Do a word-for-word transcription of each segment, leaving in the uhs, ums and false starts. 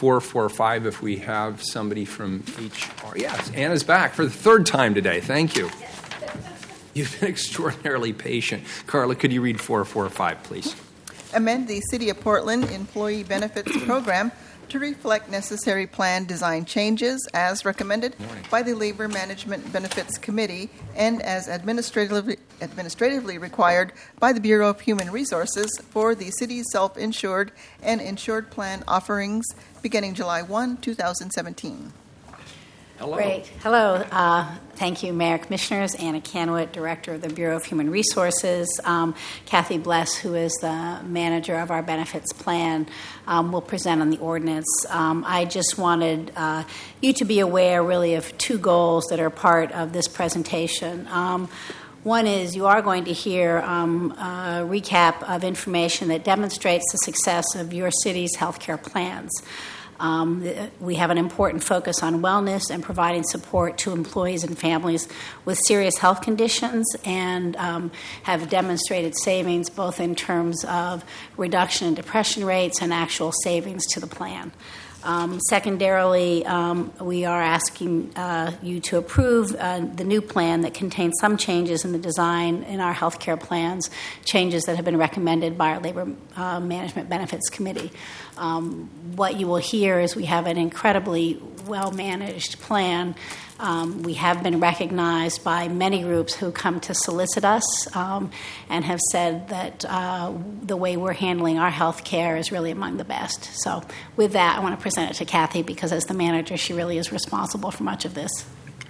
four four five if we have somebody from H R. Yes, Anna's back for the third time today. Thank you. You've been extraordinarily patient. Carla, could you read four four five, please? Amend the City of Portland Employee Benefits Program to reflect necessary plan design changes as recommended by the Labor Management Benefits Committee and as administratively, administratively required by the Bureau of Human Resources for the city's self-insured and insured plan offerings beginning July first, twenty seventeen. Hello. Great. Hello. Uh, thank you, Mayor, Commissioners. Anna Canowit, Director of the Bureau of Human Resources. Um, Kathy Bless, who is the manager of our benefits plan, um, will present on the ordinance. Um, I just wanted uh, you to be aware, really, of two goals that are part of this presentation. Um, One is you are going to hear um, a recap of information that demonstrates the success of your city's healthcare plans. Um, we have an important focus on wellness and providing support to employees and families with serious health conditions, and um, have demonstrated savings both in terms of reduction in depression rates and actual savings to the plan. Um, secondarily, um, we are asking uh, you to approve uh, the new plan that contains some changes in the design in our healthcare plans, changes that have been recommended by our Labor uh, Management Benefits Committee. Um, what you will hear is we have an incredibly well-managed plan. Um, we have been recognized by many groups who come to solicit us um, and have said that uh, the way we're handling our health care is really among the best. So with that, I want to present it to Kathy because as the manager, she really is responsible for much of this.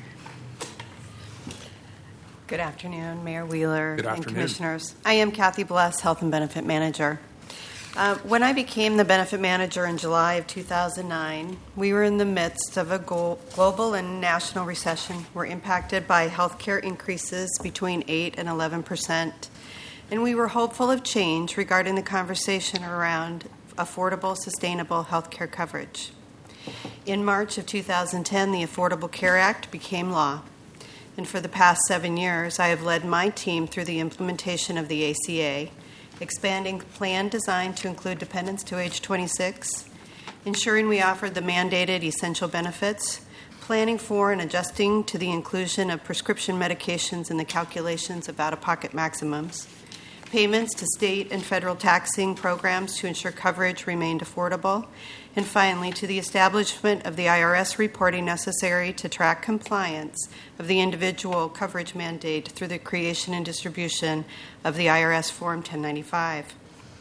Good afternoon, Mayor Wheeler Good and afternoon. Commissioners. I am Kathy Bless, Health and Benefit Manager. Uh, when I became the benefit manager in July of two thousand nine, we were in the midst of a go- global and national recession. We're impacted by healthcare increases between eight and eleven percent, and we were hopeful of change regarding the conversation around affordable, sustainable healthcare coverage. In March of two thousand ten, the Affordable Care Act became law, and for the past seven years, I have led my team through the implementation of the A C A, expanding plan design to include dependents to age twenty-six, ensuring we offered the mandated essential benefits, planning for and adjusting to the inclusion of prescription medications in the calculations of out-of-pocket maximums, payments to state and federal taxing programs to ensure coverage remained affordable, and finally, to the establishment of the I R S reporting necessary to track compliance of the individual coverage mandate through the creation and distribution of the I R S Form ten ninety-five.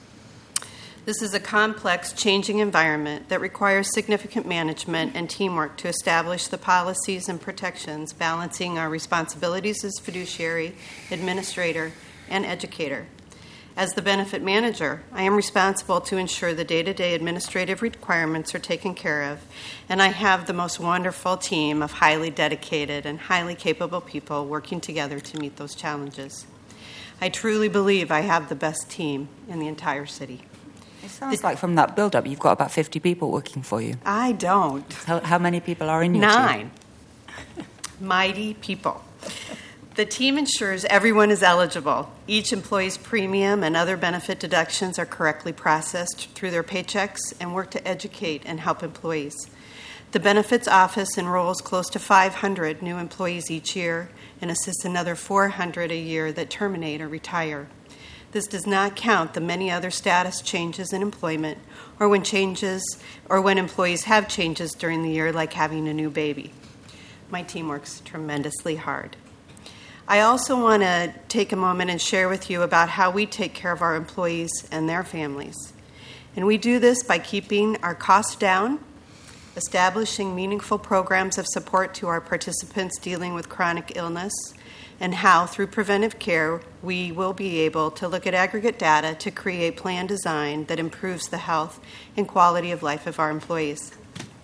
This is a complex, changing environment that requires significant management and teamwork to establish the policies and protections, balancing our responsibilities as fiduciary, administrator, and educator. As the benefit manager, I am responsible to ensure the day-to-day administrative requirements are taken care of, and I have the most wonderful team of highly dedicated and highly capable people working together to meet those challenges. I truly believe I have the best team in the entire city. It sounds like from that build-up, you've got about fifty people working for you. I don't. How, how many people are in your Nine. team? Mighty people. The team ensures everyone is eligible. Each employee's premium and other benefit deductions are correctly processed through their paychecks and work to educate and help employees. The benefits office enrolls close to five hundred new employees each year and assists another four hundred a year that terminate or retire. This does not count the many other status changes in employment or when changes or when employees have changes during the year, like having a new baby. My team works tremendously hard. I also want to take a moment and share with you about how we take care of our employees and their families. And we do this by keeping our costs down, establishing meaningful programs of support to our participants dealing with chronic illness, and how, through preventive care, we will be able to look at aggregate data to create plan design that improves the health and quality of life of our employees.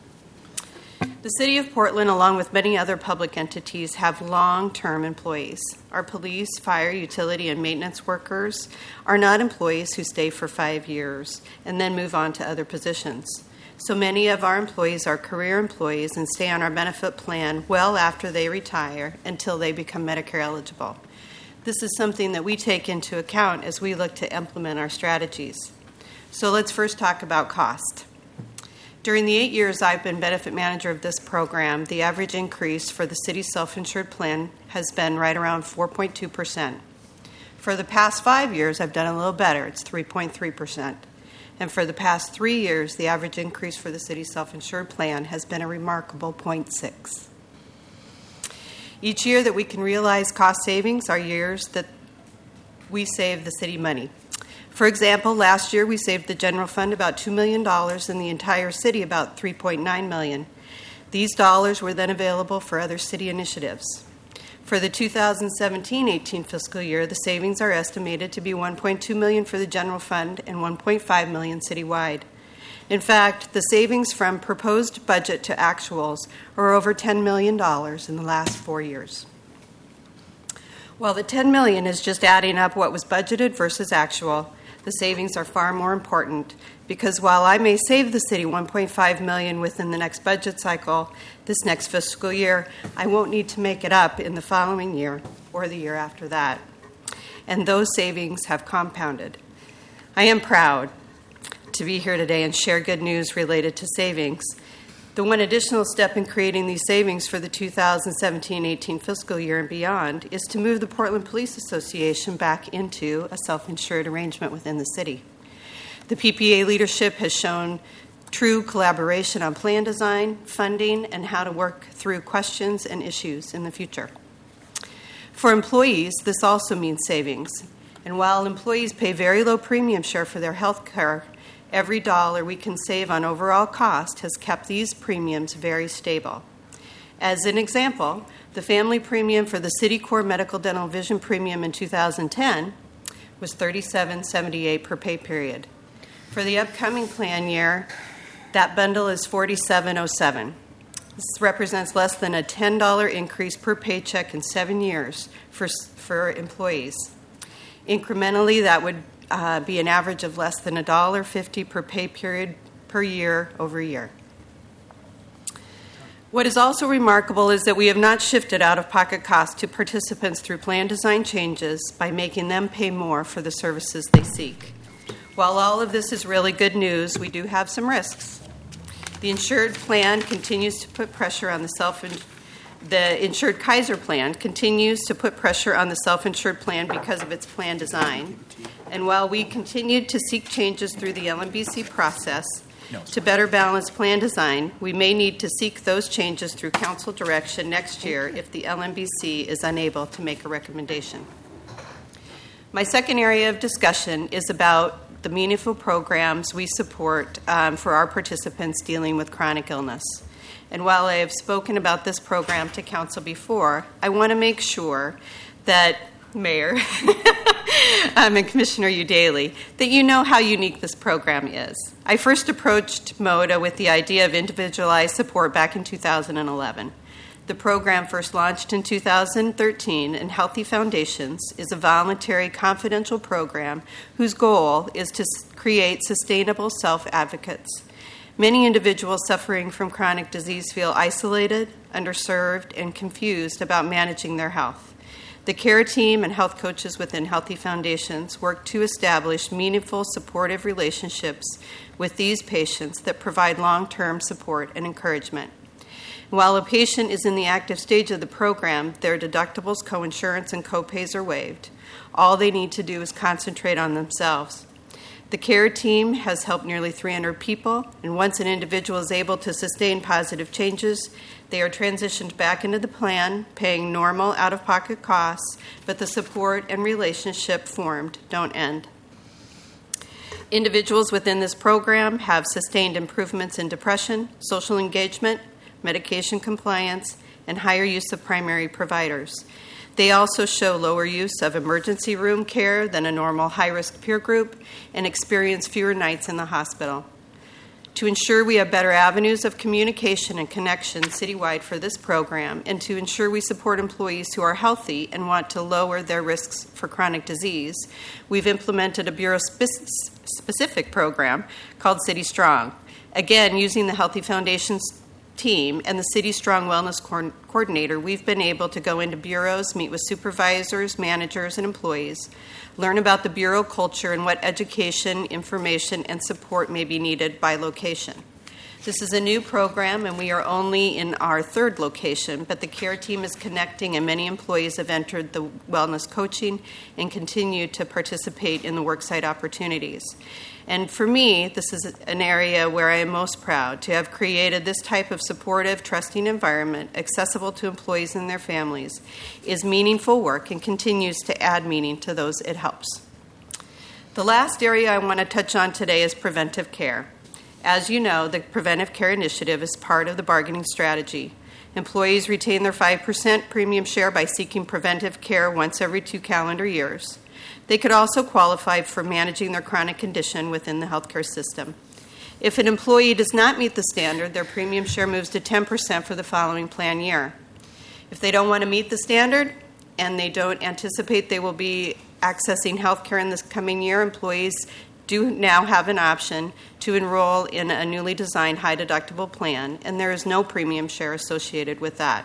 The City of Portland, along with many other public entities, have long-term employees. Our police, fire, utility, and maintenance workers are not employees who stay for five years and then move on to other positions. So many of our employees are career employees and stay on our benefit plan well after they retire until they become Medicare eligible. This is something that we take into account as we look to implement our strategies. So let's first talk about cost. During the eight years I've been benefit manager of this program, the average increase for the city's self-insured plan has been right around four point two percent. For the past five years, I've done a little better. It's three point three percent. And for the past three years, the average increase for the city's self-insured plan has been a remarkable zero point six. Each year that we can realize cost savings are years that we save the city money. For example, last year we saved the general fund about two million dollars and the entire city about three point nine million dollars. These dollars were then available for other city initiatives. For the two thousand seventeen eighteen fiscal year, the savings are estimated to be one point two million dollars for the general fund and one point five million dollars citywide. In fact, the savings from proposed budget to actuals are over ten million dollars in the last four years. While the ten million dollars is just adding up what was budgeted versus actual, the savings are far more important because while I may save the city one point five million dollars within the next budget cycle, this next fiscal year, I won't need to make it up in the following year or the year after that. And those savings have compounded. I am proud to be here today and share good news related to savings. The one additional step in creating these savings for the two thousand seventeen eighteen fiscal year and beyond is to move the Portland Police Association back into a self-insured arrangement within the city. The P P A leadership has shown true collaboration on plan design, funding, and how to work through questions and issues in the future. For employees, this also means savings. And while employees pay very low premium share for their health care, every dollar we can save on overall cost has kept these premiums very stable. As an example, the family premium for the City Core Medical Dental Vision premium in two thousand ten was thirty-seven dollars and seventy-eight cents per pay period. For the upcoming plan year, that bundle is forty-seven dollars and seven cents. This represents less than a ten dollars increase per paycheck in seven years for, for employees. Incrementally, that would uh, be an average of less than one dollar and fifty cents per pay period per year over year. What is also remarkable is that we have not shifted out-of-pocket costs to participants through plan design changes by making them pay more for the services they seek. While all of this is really good news, we do have some risks. The insured plan continues to put pressure on the self the insured Kaiser plan continues to put pressure on the self-insured plan because of its plan design. And while we continue to seek changes through the L M B C process to better balance plan design, we may need to seek those changes through council direction next year if the L M B C is unable to make a recommendation. My second area of discussion is about the meaningful programs we support um, for our participants dealing with chronic illness. And while I have spoken about this program to council before, I want to make sure that, Mayor um, and Commissioner Udaley, that you know how unique this program is. I first approached MODA with the idea of individualized support back in two thousand eleven. The program first launched in two thousand thirteen, and Healthy Foundations is a voluntary, confidential program whose goal is to create sustainable self-advocates. Many individuals suffering from chronic disease feel isolated, underserved, and confused about managing their health. The care team and health coaches within Healthy Foundations work to establish meaningful, supportive relationships with these patients that provide long-term support and encouragement. While a patient is in the active stage of the program, their deductibles, coinsurance, and copays are waived. All they need to do is concentrate on themselves. The care team has helped nearly three hundred people, and once an individual is able to sustain positive changes, they are transitioned back into the plan, paying normal out-of-pocket costs, but the support and relationship formed don't end. Individuals within this program have sustained improvements in depression, social engagement, medication compliance, and higher use of primary providers. They also show lower use of emergency room care than a normal high-risk peer group and experience fewer nights in the hospital. To ensure we have better avenues of communication and connection citywide for this program, and to ensure we support employees who are healthy and want to lower their risks for chronic disease, we've implemented a bureau-specific program called City Strong. Again, using the Healthy Foundations team and the City Strong Wellness Co- Coordinator, we've been able to go into bureaus, meet with supervisors, managers, and employees, learn about the bureau culture and what education, information, and support may be needed by location. This is a new program, and we are only in our third location, but the care team is connecting, and many employees have entered the wellness coaching and continue to participate in the worksite opportunities. And for me, this is an area where I am most proud to have created this type of supportive, trusting environment accessible to employees and their families is meaningful work and continues to add meaning to those it helps. The last area I want to touch on today is preventive care. As you know, the Preventive Care Initiative is part of the bargaining strategy. Employees retain their five percent premium share by seeking preventive care once every two calendar years. They could also qualify for managing their chronic condition within the healthcare system. If an employee does not meet the standard, their premium share moves to ten percent for the following plan year. If they don't want to meet the standard and they don't anticipate they will be accessing health care in this coming year, employees do now have an option to enroll in a newly designed high-deductible plan, and there is no premium share associated with that.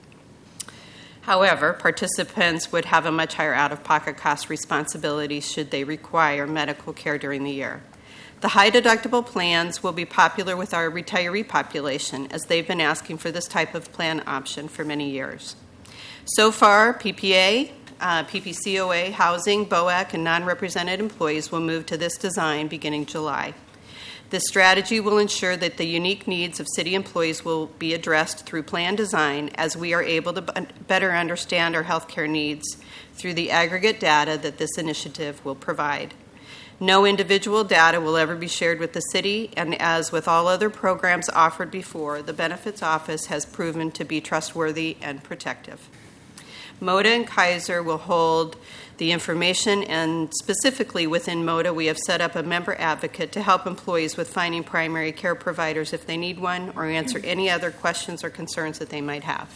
However, participants would have a much higher out-of-pocket cost responsibility should they require medical care during the year. The high-deductible plans will be popular with our retiree population, as they've been asking for this type of plan option for many years. So far, P P A, Uh, P P C O A, housing, B O A C, and non-represented employees will move to this design beginning July. This strategy will ensure that the unique needs of city employees will be addressed through plan design as we are able to b- better understand our healthcare needs through the aggregate data that this initiative will provide. No individual data will ever be shared with the city, and as with all other programs offered before, the Benefits Office has proven to be trustworthy and protective. MODA and Kaiser will hold the information, and specifically within MODA, we have set up a member advocate to help employees with finding primary care providers if they need one, or answer any other questions or concerns that they might have.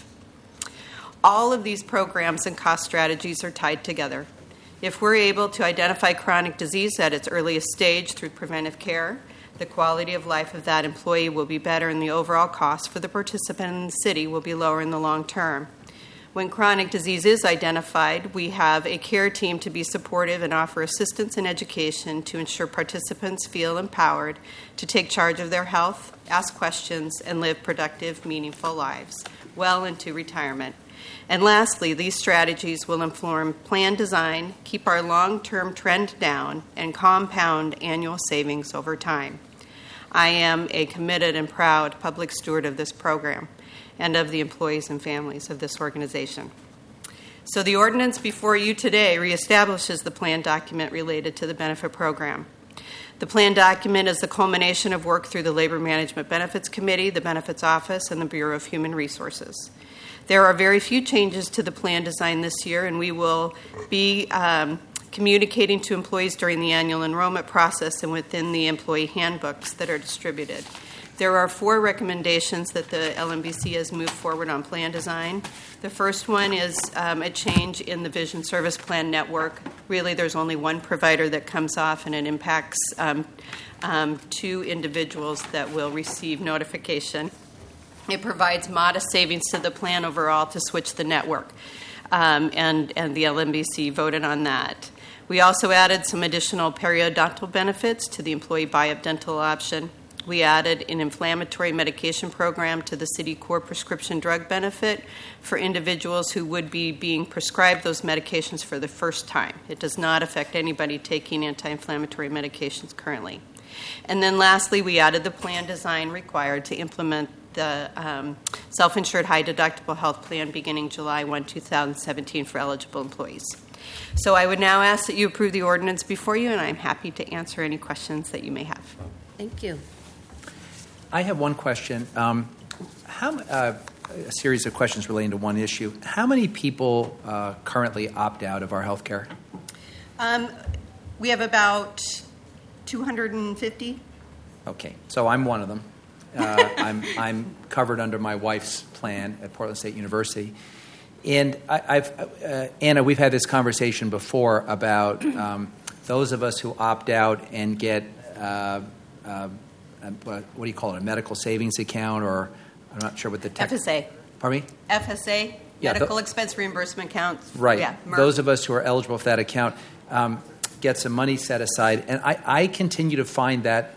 All of these programs and cost strategies are tied together. If we're able to identify chronic disease at its earliest stage through preventive care, the quality of life of that employee will be better, and the overall cost for the participant in the city will be lower in the long term. When chronic disease is identified, we have a care team to be supportive and offer assistance and education to ensure participants feel empowered to take charge of their health, ask questions, and live productive, meaningful lives well into retirement. And lastly, these strategies will inform plan design, keep our long-term trend down, and compound annual savings over time. I am a committed and proud public steward of this program and of the employees and families of this organization. So the ordinance before you today reestablishes the plan document related to the benefit program. The plan document is the culmination of work through the Labor Management Benefits Committee, the Benefits Office, and the Bureau of Human Resources. There are very few changes to the plan design this year, and we will be um, communicating to employees during the annual enrollment process and within the employee handbooks that are distributed. There are four recommendations that the L M B C has moved forward on plan design. The first one is um, a change in the Vision Service Plan network. Really, there's only one provider that comes off, and it impacts um, um, two individuals that will receive notification. It provides modest savings to the plan overall to switch the network, um, and, and the L M B C voted on that. We also added some additional periodontal benefits to the employee buy-up dental option. We added an inflammatory medication program to the city core prescription drug benefit for individuals who would be being prescribed those medications for the first time. It does not affect anybody taking anti-inflammatory medications currently. And then lastly, we added the plan design required to implement the um, self-insured high-deductible health plan beginning July first, two thousand seventeen for eligible employees. So I would now ask that you approve the ordinance before you, and I'm happy to answer any questions that you may have. Thank you. I have one question. Um, how, uh, a series of questions relating to one issue. How many people uh, currently opt out of our health care? Um, we have about two hundred fifty. Okay, so I'm one of them. Uh, I'm, I'm covered under my wife's plan at Portland State University. And I, I've, uh, Anna, we've had this conversation before about um, those of us who opt out and get uh, uh, what, what do you call it, a medical savings account, or I'm not sure what the tech... F S A. Pardon me? F S A, yeah, medical the, expense reimbursement account. Right. Yeah, those of us who are eligible for that account um, get some money set aside. And I, I continue to find that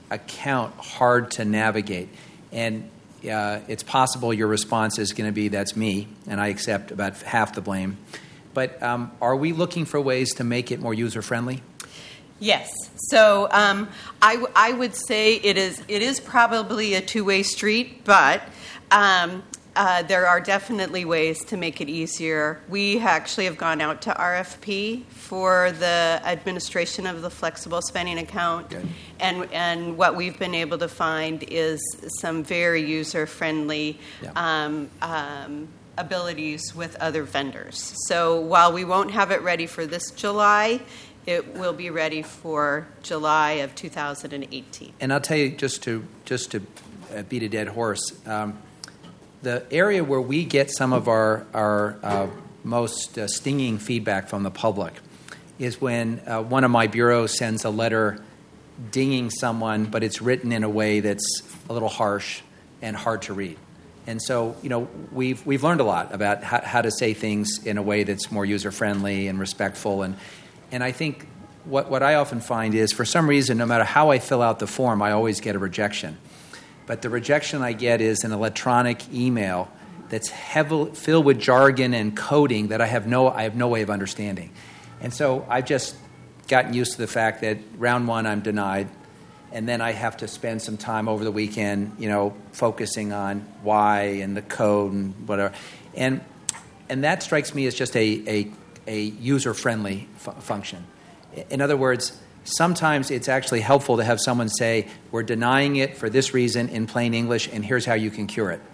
account hard to navigate. And uh, it's possible your response is going to be, that's me, and I accept about half the blame. But um, are we looking for ways to make it more user-friendly? Yes. So um, I, w- I would say it is it is probably a two-way street, but um, uh, there are definitely ways to make it easier. We actually have gone out to R F P for the administration of the flexible spending account, Good. and and what we've been able to find is some very user-friendly Yeah. um, um, abilities with other vendors. So while we won't have it ready for this July, it will be ready for July of two thousand eighteen. And I'll tell you, just to just to uh, beat a dead horse, um, the area where we get some of our our uh, most uh, stinging feedback from the public is when uh, one of my bureaus sends a letter dinging someone, but it's written in a way that's a little harsh and hard to read. And so, you know, we've we've learned a lot about how, how to say things in a way that's more user friendly and respectful. And and I think what what I often find is, for some reason, no matter how I fill out the form, I always get a rejection. But the rejection I get is an electronic email that's heavily filled with jargon and coding that I have no I have no way of understanding. And so I've just gotten used to the fact that round one I'm denied, and then I have to spend some time over the weekend, you know, focusing on why and the code and whatever. And and that strikes me as just a a, a user-friendly f- function. In other words, sometimes it's actually helpful to have someone say, we're denying it for this reason in plain English, and here's how you can cure it,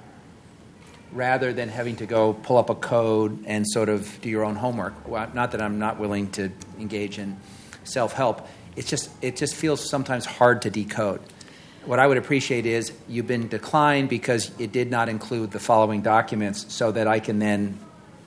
rather than having to go pull up a code and sort of do your own homework. Well, not that I'm not willing to engage in self-help. It's just it just feels sometimes hard to decode. What I would appreciate is you've been declined because it did not include the following documents, so that I can then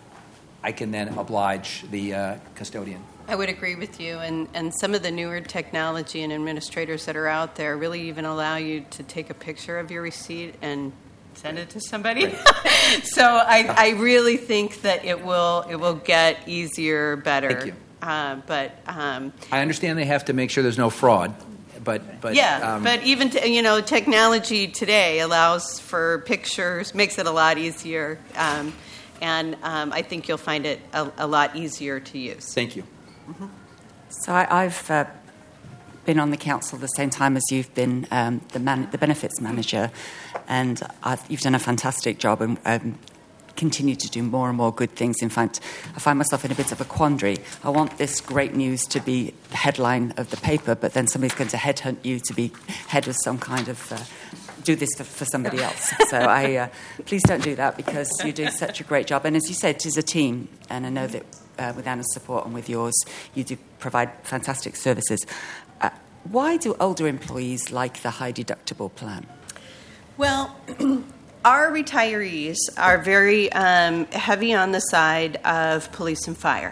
I can then oblige the uh, custodian. I would agree with you, and, and some of the newer technology and administrators that are out there really even allow you to take a picture of your receipt and send it to somebody. So I, I really think that it will it will get easier, better. Thank you. Uh, but um, I understand they have to make sure there's no fraud, but but yeah, um, but even t- you know, technology today allows for pictures, makes it a lot easier, um, and um, I think you'll find it a, a lot easier to use. thank you. Mm-hmm. So I, I've uh, been on the council the same time as you've been um, the, man, the benefits manager, and I've, you've done a fantastic job and um, continue to do more and more good things. In fact, I find myself in a bit of a quandary. I want this great news to be the headline of the paper, but then somebody's going to headhunt you to be head of some kind of... Uh, do this for, for somebody else. So I uh, please don't do that, because you do such a great job. And as you said, it is a team, and I know that uh, with Anna's support and with yours, you do provide fantastic services. Uh, why do older employees like the high deductible plan? Well, our retirees are very um, heavy on the side of police and fire.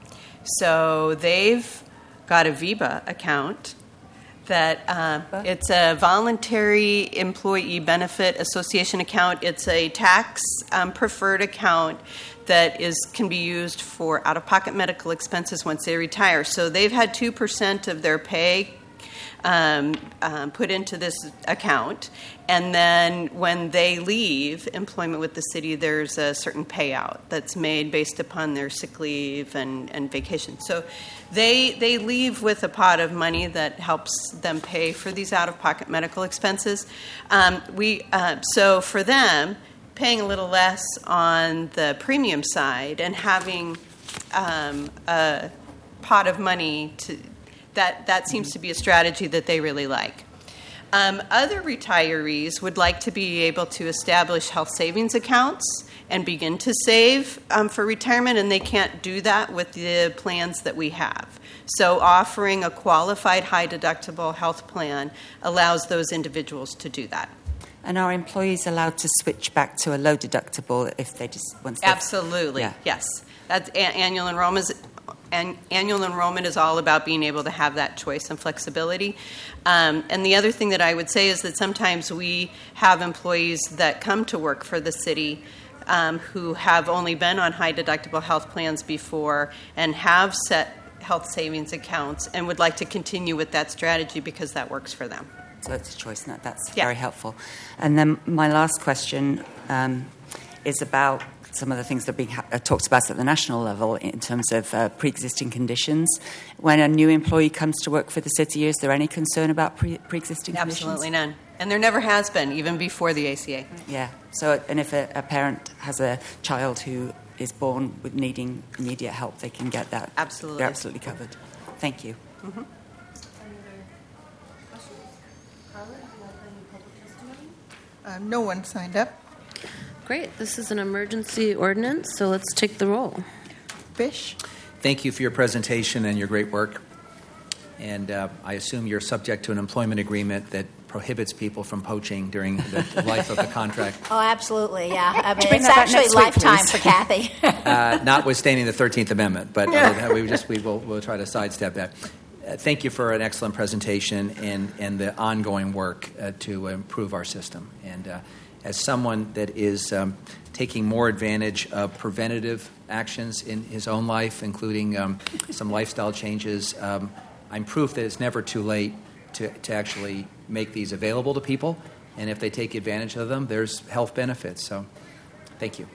So they've got a V B A account that uh, it's a voluntary employee benefit association account. It's a tax um, preferred account that is can be used for out-of-pocket medical expenses once they retire. So they've had two percent of their pay Um, um, put into this account, and then when they leave employment with the city, there's a certain payout that's made based upon their sick leave and, and vacation. So they they leave with a pot of money that helps them pay for these out-of-pocket medical expenses. Um, we uh, so for them, paying a little less on the premium side and having um, a pot of money to That that seems to be a strategy that they really like. Um, other retirees would like to be able to establish health savings accounts and begin to save um, for retirement, and they can't do that with the plans that we have. So offering a qualified high-deductible health plan allows those individuals to do that. And are employees allowed to switch back to a low deductible if they just... once they've- Absolutely, Yeah. yes. That's a- annual enrollment. And annual enrollment is all about being able to have that choice and flexibility. Um, and the other thing that I would say is that sometimes we have employees that come to work for the city um, who have only been on high deductible health plans before and have set health savings accounts and would like to continue with that strategy because that works for them. So it's a choice. No, that's Yeah. very helpful. And then my last question um, is about some of the things that are being ha- uh, talked about at the national level in terms of uh, pre-existing conditions. When a new employee comes to work for the city, is there any concern about pre- pre-existing conditions? Absolutely none. And there never has been, even before the A C A. Yeah. So, and if a, a parent has a child who is born with needing immediate help, they can get that. Absolutely. They're absolutely covered. Thank you. Mm-hmm. Uh, no one signed up. Great. This is an emergency ordinance, so let's take the roll. Fish. Thank you for your presentation and your great work. And uh, I assume you're subject to an employment agreement that prohibits people from poaching during the life of the contract, Oh, absolutely, yeah. I mean, Bring it's that back actually next week, lifetime please. for Kathy. uh, notwithstanding the thirteenth Amendment. But uh, we just we will we'll try to sidestep that. Uh, thank you for an excellent presentation and, and the ongoing work uh, to improve our system. And uh, as someone that is um, taking more advantage of preventative actions in his own life, including um, some lifestyle changes, um, I'm proof that it's never too late to, to actually make these available to people. And if they take advantage of them, there's health benefits. So thank you.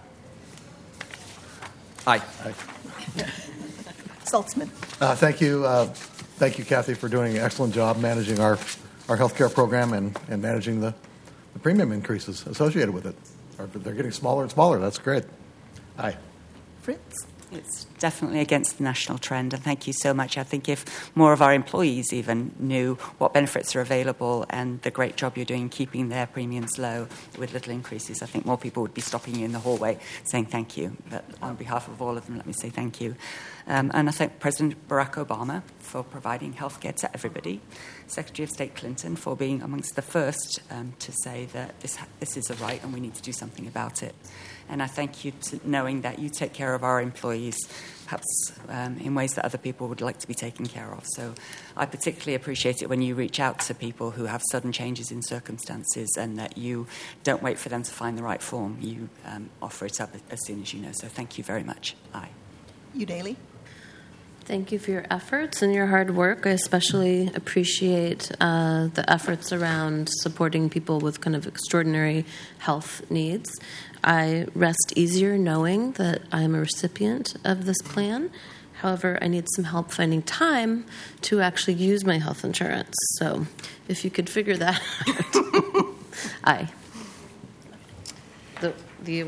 Aye. Saltzman. Uh, thank you. Uh, thank you, Kathy, for doing an excellent job managing our, our health care program and, and managing the, the premium increases associated with it. They're getting smaller and smaller. That's great. Aye. Fritz. It's definitely against the national trend, and thank you so much. I think if more of our employees even knew what benefits are available and the great job you're doing keeping their premiums low with little increases, I think more people would be stopping you in the hallway saying thank you. But on behalf of all of them, let me say thank you. Um, and I thank President Barack Obama for providing health care to everybody, Secretary of State Clinton for being amongst the first um, to say that this, this is a right and we need to do something about it. And I thank you to knowing that you take care of our employees, perhaps um, in ways that other people would like to be taken care of. So I particularly appreciate it when you reach out to people who have sudden changes in circumstances and that you don't wait for them to find the right form. You um, offer it up as soon as you know. So thank you very much. Aye. You Daly. Thank you for your efforts and your hard work. I especially appreciate uh, the efforts around supporting people with kind of extraordinary health needs. I rest easier knowing that I'm a recipient of this plan. However, I need some help finding time to actually use my health insurance. So if you could figure that out. Aye. The, the